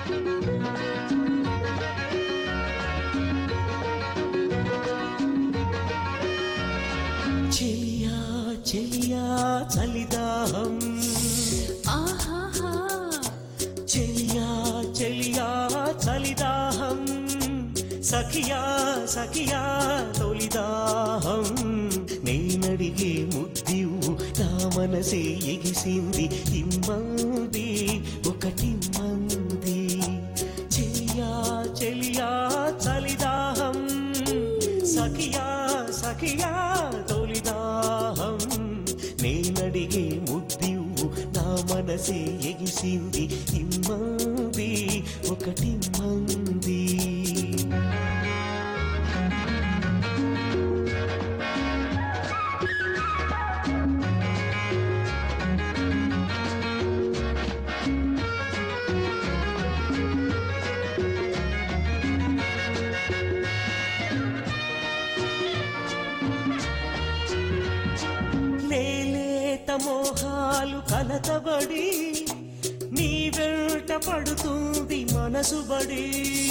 చెలియా చెలియా చలిదాహం ఆహాహా చెలియా చెలియా చలిదాహం సఖియా సఖియా తొలిదాహం నేనడిగే ముద్దివు నా మనసే ఎగిసింది ఇమ్మంది ఒకటిమ్మంది చెలియా చెలియా చలిదాహం సఖియా సఖియా తొలిదాహం నేనడిగే ముద్దివు నా మనసే ఎగిసింది ఇమ్మంది ఒకటిమ్మంది లేలేత మోహాలు కలతబడి నీ వెంట పడుతుంది మనసు బడి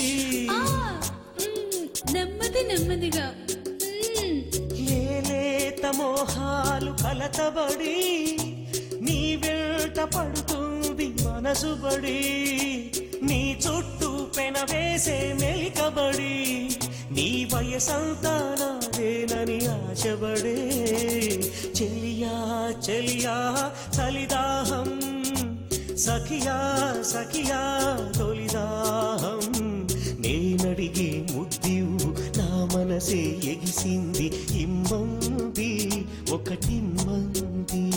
నెమ్మది నెమ్మదిగా లేలేత మోహాలు కలతబడి నీ వెంట పడుతుంది మనసు బడి నీ చుట్టూ పెనవేసే మెలికబడి నీ వయసంతా నాదేనని ఆశబడే చెలియా చెలియా చలిదాహం సఖియా సఖియా తొలిదాహం నేనడిగే ముద్దివు నా మనసే ఎగిసింది ఇమ్మంది ఒకటిమ్మంది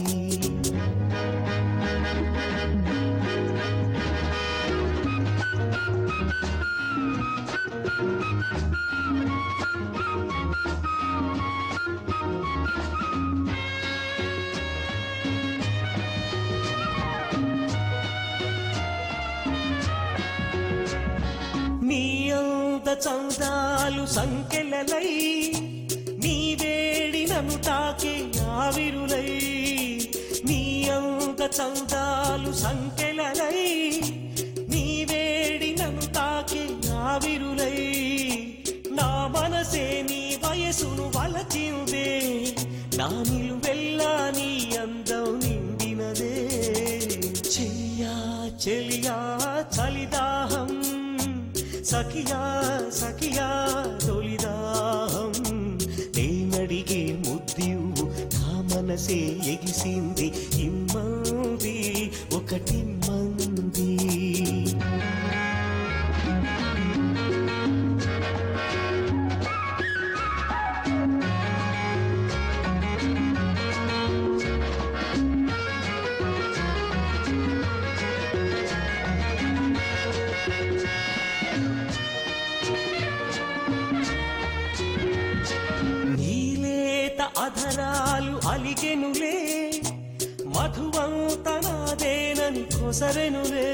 నీ అంత చందాలు సంకెలలై నీ వేడి నన్ను తాకే ఆవిరులై నీ అంత చందాలు సంకెలలై నీ వేడి నన్ను తాకే ఆవిరులై నా మనసే నీ వయసును వలచిందే నా నిలువెల్లా నీ అందం నిండినదే చెలియా చెలియా చలిదాహం సఖియా సఖియా తొలిదాహం నేనడిగే ముద్దివు నా మనసే ఎగిసింది ఇమ్మంది ఒకటిమ్మంది నీలేత అధరాలు అలిగెనులే మధువంత నాదేనని కొసరెనులే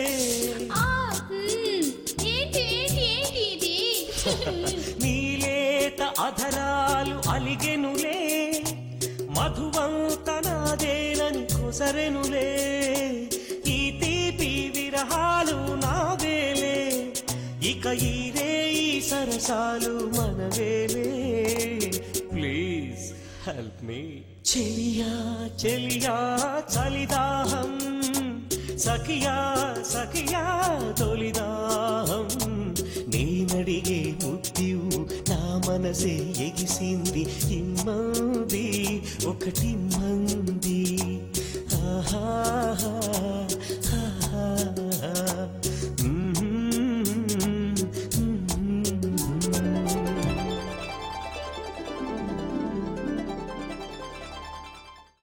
నీలేత అధరాలు అలిగెనులే మధువంత నాదేనని కొసరెనులే ఈ తీపి విరహాలు నావేలే ఇక ఈ రేయి సరసాలు మనవేలే ప్లీజ్ హెల్ప్ మీ చెలియా చెలియా చలిదాహం సఖియా సఖియా తొలిదాహం నేనడిగే ముద్దివు నా మనసే ఎగిసింది ఇమ్మంది ఒకటిమ్మంది ఆహా